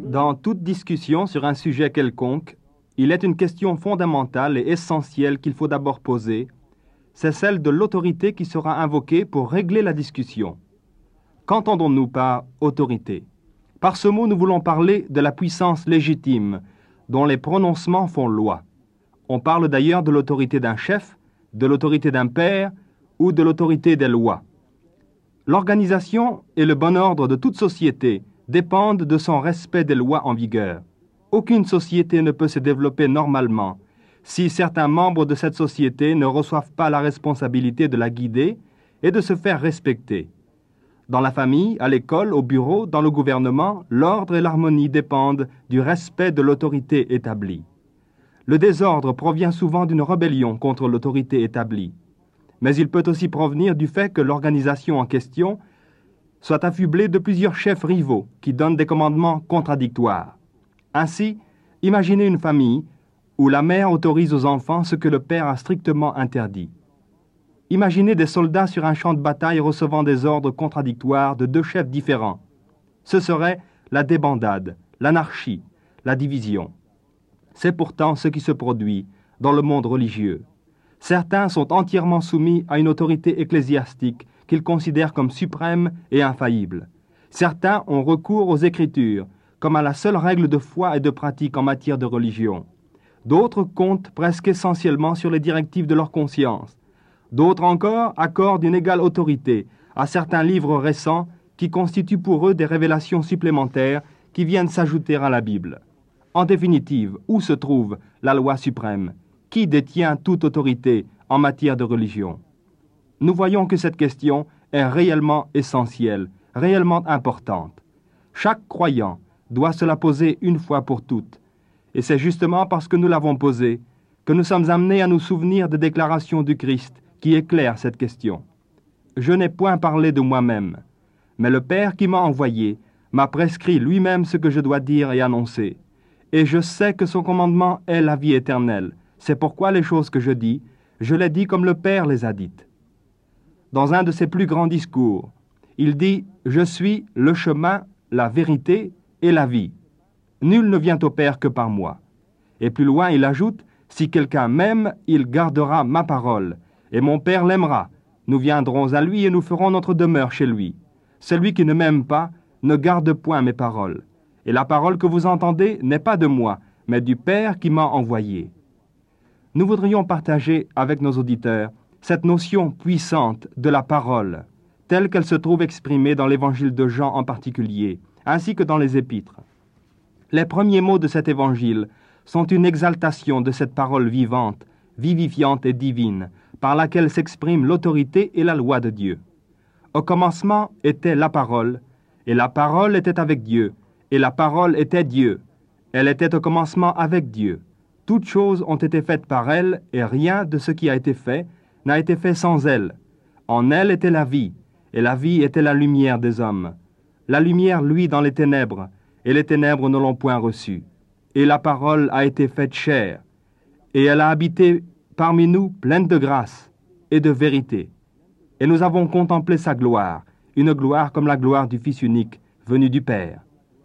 Dans toute discussion sur un sujet quelconque, il est une question fondamentale et essentielle qu'il faut d'abord poser, c'est celle de l'autorité qui sera invoquée pour régler la discussion. Qu'entendons-nous par autorité? Par ce mot, nous voulons parler de la puissance légitime, dont les prononcements font loi. On parle d'ailleurs de l'autorité d'un chef, de l'autorité d'un père ou de l'autorité des lois. L'organisation et le bon ordre de toute société dépendent de son respect des lois en vigueur. Aucune société ne peut se développer normalement si certains membres de cette société ne reçoivent pas la responsabilité de la guider et de se faire respecter. Dans la famille, à l'école, au bureau, dans le gouvernement, l'ordre et l'harmonie dépendent du respect de l'autorité établie. Le désordre provient souvent d'une rébellion contre l'autorité établie. Mais il peut aussi provenir du fait que l'organisation en question soit affublée de plusieurs chefs rivaux qui donnent des commandements contradictoires. Ainsi, imaginez une famille où la mère autorise aux enfants ce que le père a strictement interdit. Imaginez des soldats sur un champ de bataille recevant des ordres contradictoires de deux chefs différents. Ce serait la débandade, l'anarchie, la division. C'est pourtant ce qui se produit dans le monde religieux. Certains sont entièrement soumis à une autorité ecclésiastique qu'ils considèrent comme suprême et infaillible. Certains ont recours aux Écritures comme à la seule règle de foi et de pratique en matière de religion. D'autres comptent presque essentiellement sur les directives de leur conscience. D'autres encore accordent une égale autorité à certains livres récents qui constituent pour eux des révélations supplémentaires qui viennent s'ajouter à la Bible. En définitive, où se trouve la loi suprême? Qui détient toute autorité en matière de religion? Nous voyons que cette question est réellement essentielle, réellement importante. Chaque croyant doit se la poser une fois pour toutes. Et c'est justement parce que nous l'avons posée que nous sommes amenés à nous souvenir des déclarations du Christ qui éclairent cette question. Je n'ai point parlé de moi-même, mais le Père qui m'a envoyé m'a prescrit lui-même ce que je dois dire et annoncer. Et je sais que son commandement est la vie éternelle. C'est pourquoi les choses que je dis, je les dis comme le Père les a dites. Dans un de ses plus grands discours, il dit « Je suis le chemin, la vérité et la vie. Nul ne vient au Père que par moi. » Et plus loin, il ajoute « Si quelqu'un m'aime, il gardera ma parole, et mon Père l'aimera. Nous viendrons à lui et nous ferons notre demeure chez lui. Celui qui ne m'aime pas ne garde point mes paroles. Et la parole que vous entendez n'est pas de moi, mais du Père qui m'a envoyé. » Nous voudrions partager avec nos auditeurs cette notion puissante de la parole, telle qu'elle se trouve exprimée dans l'évangile de Jean en particulier, ainsi que dans les épîtres. Les premiers mots de cet évangile sont une exaltation de cette parole vivante, vivifiante et divine, par laquelle s'exprime l'autorité et la loi de Dieu. Au commencement était la parole, et la parole était avec Dieu, et la parole était Dieu. Elle était au commencement avec Dieu. Toutes choses ont été faites par elle, et rien de ce qui a été fait n'a été fait sans elle. En elle était la vie, et la vie était la lumière des hommes. La lumière luit dans les ténèbres, et les ténèbres ne l'ont point reçue. Et la parole a été faite chair, et elle a habité parmi nous pleine de grâce et de vérité. Et nous avons contemplé sa gloire, une gloire comme la gloire du Fils unique, venu du Père.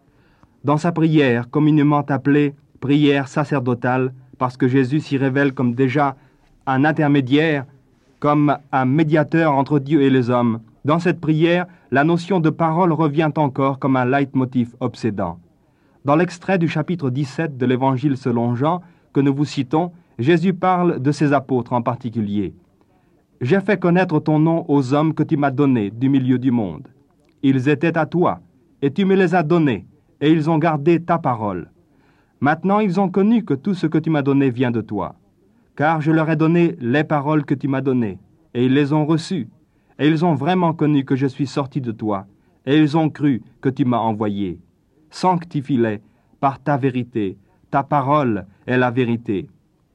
Dans sa prière, communément appelée prière sacerdotale, parce que Jésus s'y révèle comme déjà un intermédiaire, comme un médiateur entre Dieu et les hommes, dans cette prière, la notion de parole revient encore comme un leitmotiv obsédant. Dans l'extrait du chapitre 17 de l'Évangile selon Jean, que nous vous citons, Jésus parle de ses apôtres en particulier. « J'ai fait connaître ton nom aux hommes que tu m'as donnés du milieu du monde. Ils étaient à toi, et tu me les as donnés, et ils ont gardé ta parole. Maintenant ils ont connu que tout ce que tu m'as donné vient de toi. Car je leur ai donné les paroles que tu m'as données, et ils les ont reçues. Et ils ont vraiment connu que je suis sorti de toi, et ils ont cru que tu m'as envoyé. Sanctifie-les par ta vérité, ta parole est la vérité.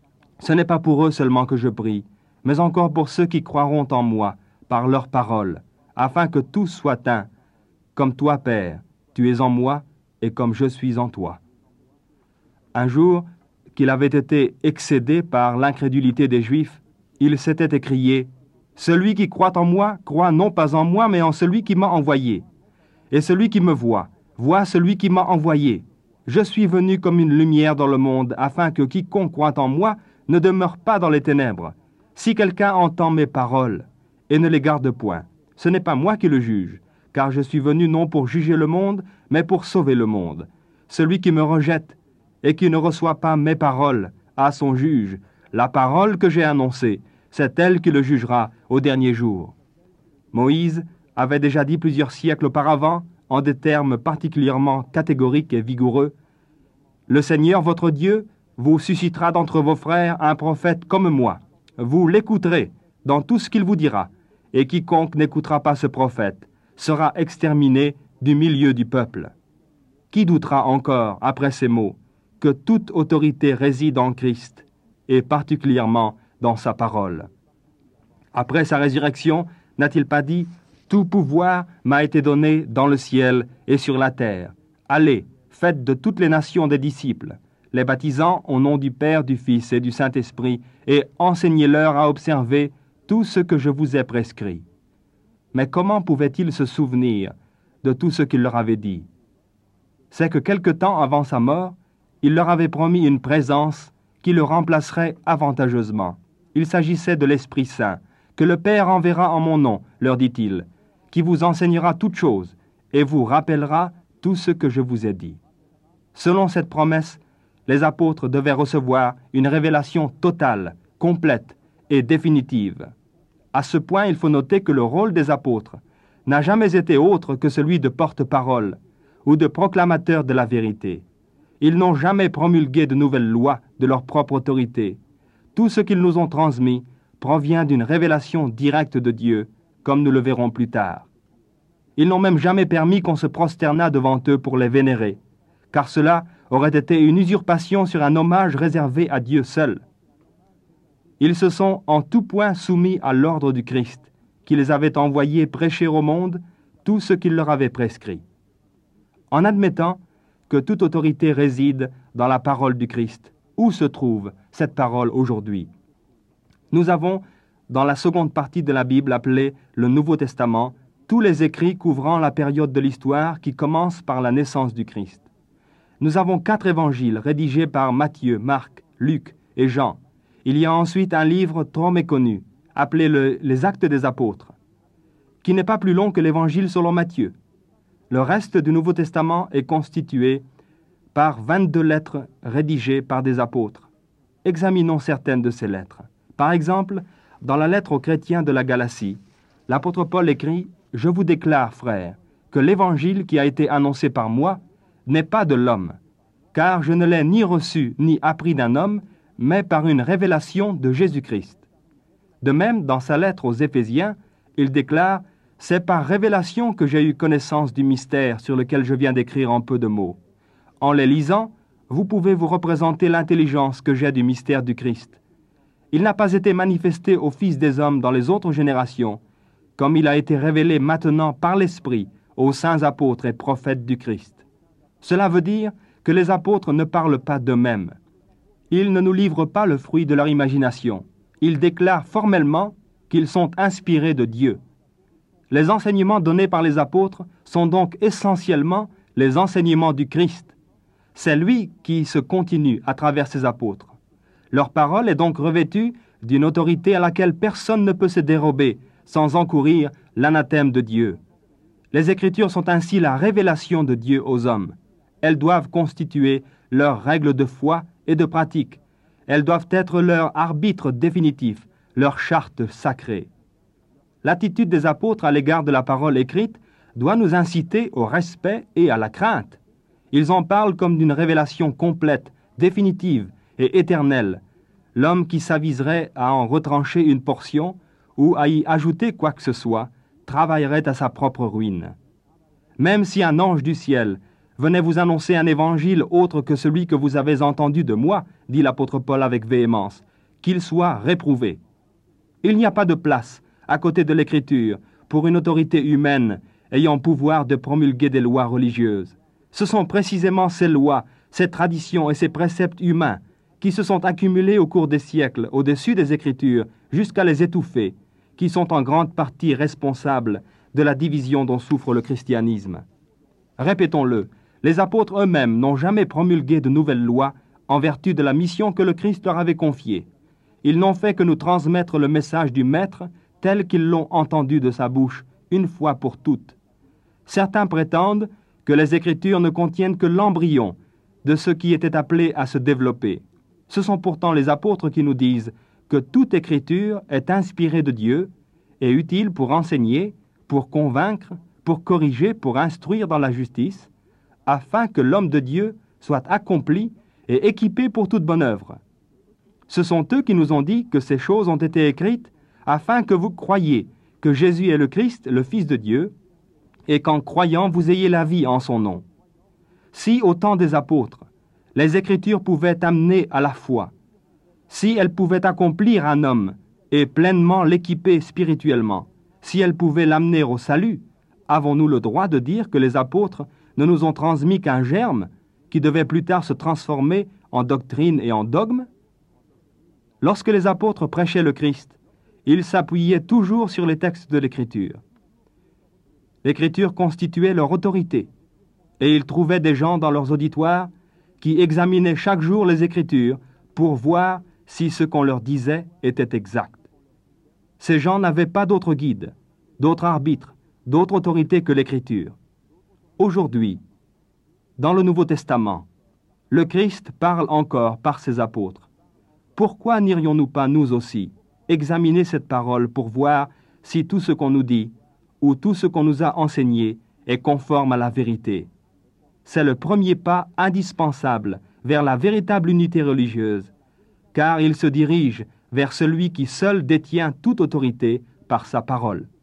Ce n'est pas pour eux seulement que je prie, mais encore pour ceux qui croiront en moi, par leur parole, afin que tous soient un, comme toi, Père, tu es en moi, et comme je suis en toi. » Un jour, qu'il avait été excédé par l'incrédulité des Juifs, il s'était écrié « Celui qui croit en moi, croit non pas en moi, mais en celui qui m'a envoyé. Et celui qui me voit, voit celui qui m'a envoyé. Je suis venu comme une lumière dans le monde, afin que quiconque croit en moi ne demeure pas dans les ténèbres. Si quelqu'un entend mes paroles et ne les garde point, ce n'est pas moi qui le juge, car je suis venu non pour juger le monde, mais pour sauver le monde. Celui qui me rejette et qui ne reçoit pas mes paroles a son juge. La parole que j'ai annoncée, c'est elle qui le jugera au dernier jour. Moïse avait déjà dit plusieurs siècles auparavant, en des termes particulièrement catégoriques et vigoureux, « Le Seigneur votre Dieu vous suscitera d'entre vos frères un prophète comme moi. Vous l'écouterez dans tout ce qu'il vous dira, et quiconque n'écoutera pas ce prophète sera exterminé du milieu du peuple. » Qui doutera encore, après ces mots, que toute autorité réside en Christ, et particulièrement dans sa parole? Après sa résurrection, n'a-t-il pas dit « Tout pouvoir m'a été donné dans le ciel et sur la terre. Allez, faites de toutes les nations des disciples, les baptisant au nom du Père, du Fils et du Saint-Esprit, et enseignez-leur à observer tout ce que je vous ai prescrit. » Mais comment pouvaient-ils se souvenir de tout ce qu'il leur avait dit? C'est que quelque temps avant sa mort, il leur avait promis une présence qui le remplacerait avantageusement. Il s'agissait de l'Esprit Saint, que le Père enverra en mon nom, leur dit-il, qui vous enseignera toutes choses et vous rappellera tout ce que je vous ai dit. Selon cette promesse, les apôtres devaient recevoir une révélation totale, complète et définitive. À ce point, il faut noter que le rôle des apôtres n'a jamais été autre que celui de porte-parole ou de proclamateurs de la vérité. Ils n'ont jamais promulgué de nouvelles lois de leur propre autorité. Tout ce qu'ils nous ont transmis provient d'une révélation directe de Dieu, comme nous le verrons plus tard. Ils n'ont même jamais permis qu'on se prosternât devant eux pour les vénérer, car cela aurait été une usurpation sur un hommage réservé à Dieu seul. Ils se sont en tout point soumis à l'ordre du Christ, qui les avait envoyés prêcher au monde tout ce qu'il leur avait prescrit. En admettant que toute autorité réside dans la parole du Christ, où se trouve cette parole aujourd'hui? Nous avons, dans la seconde partie de la Bible appelée le Nouveau Testament, tous les écrits couvrant la période de l'histoire qui commence par la naissance du Christ. Nous avons 4 évangiles rédigés par Matthieu, Marc, Luc et Jean. Il y a ensuite un livre trop méconnu, appelé les Actes des Apôtres, qui n'est pas plus long que l'évangile selon Matthieu. Le reste du Nouveau Testament est constitué par 22 lettres rédigées par des apôtres. Examinons certaines de ces lettres. Par exemple, dans la lettre aux chrétiens de la Galatie, l'apôtre Paul écrit « Je vous déclare, frères, que l'évangile qui a été annoncé par moi n'est pas de l'homme, car je ne l'ai ni reçu ni appris d'un homme, mais par une révélation de Jésus-Christ. » De même, dans sa lettre aux Éphésiens, il déclare « C'est par révélation que j'ai eu connaissance du mystère sur lequel je viens d'écrire en peu de mots. En les lisant, vous pouvez vous représenter l'intelligence que j'ai du mystère du Christ. Il n'a pas été manifesté aux fils des hommes dans les autres générations, comme il a été révélé maintenant par l'Esprit aux saints apôtres et prophètes du Christ. » Cela veut dire que les apôtres ne parlent pas d'eux-mêmes. Ils ne nous livrent pas le fruit de leur imagination. Ils déclarent formellement qu'ils sont inspirés de Dieu. Les enseignements donnés par les apôtres sont donc essentiellement les enseignements du Christ. C'est lui qui se continue à travers ses apôtres. Leur parole est donc revêtue d'une autorité à laquelle personne ne peut se dérober sans encourir l'anathème de Dieu. Les Écritures sont ainsi la révélation de Dieu aux hommes. Elles doivent constituer leurs règles de foi et de pratique. Elles doivent être leur arbitre définitif, leur charte sacrée. L'attitude des apôtres à l'égard de la parole écrite doit nous inciter au respect et à la crainte. Ils en parlent comme d'une révélation complète, définitive et éternelle. L'homme qui s'aviserait à en retrancher une portion ou à y ajouter quoi que ce soit travaillerait à sa propre ruine. Même si un ange du ciel venait vous annoncer un évangile autre que celui que vous avez entendu de moi, dit l'apôtre Paul avec véhémence, qu'il soit réprouvé. Il n'y a pas de place, à côté de l'Écriture, pour une autorité humaine ayant pouvoir de promulguer des lois religieuses. Ce sont précisément ces lois, ces traditions et ces préceptes humains qui se sont accumulés au cours des siècles au-dessus des Écritures jusqu'à les étouffer, qui sont en grande partie responsables de la division dont souffre le christianisme. Répétons-le, Les apôtres eux-mêmes n'ont jamais promulgué de nouvelles lois en vertu de la mission que le Christ leur avait confiée. Ils n'ont fait que nous transmettre le message du Maître tel qu'ils l'ont entendu de sa bouche, une fois pour toutes. Certains prétendent que les Écritures ne contiennent que l'embryon de ce qui était appelé à se développer. Ce sont pourtant les apôtres qui nous disent que toute Écriture est inspirée de Dieu et utile pour enseigner, pour convaincre, pour corriger, pour instruire dans la justice, afin que l'homme de Dieu soit accompli et équipé pour toute bonne œuvre. Ce sont eux qui nous ont dit que ces choses ont été écrites afin que vous croyiez que Jésus est le Christ, le Fils de Dieu, et qu'en croyant vous ayez la vie en son nom. Si, au temps des apôtres, les Écritures pouvaient amener à la foi, si elles pouvaient accomplir un homme et pleinement l'équiper spirituellement, si elles pouvaient l'amener au salut, avons-nous le droit de dire que les apôtres ne nous ont transmis qu'un germe qui devait plus tard se transformer en doctrine et en dogme? Lorsque les apôtres prêchaient le Christ, ils s'appuyaient toujours sur les textes de l'Écriture. L'Écriture constituait leur autorité, et ils trouvaient des gens dans leurs auditoires qui examinaient chaque jour les Écritures pour voir si ce qu'on leur disait était exact. Ces gens n'avaient pas d'autre guide, d'autre arbitre, d'autre autorité que l'Écriture. Aujourd'hui, dans le Nouveau Testament, le Christ parle encore par ses apôtres. Pourquoi n'irions-nous pas, nous aussi, examiner cette parole pour voir si tout ce qu'on nous dit ou tout ce qu'on nous a enseigné est conforme à la vérité? C'est le premier pas indispensable vers la véritable unité religieuse, car il se dirige vers celui qui seul détient toute autorité par sa parole.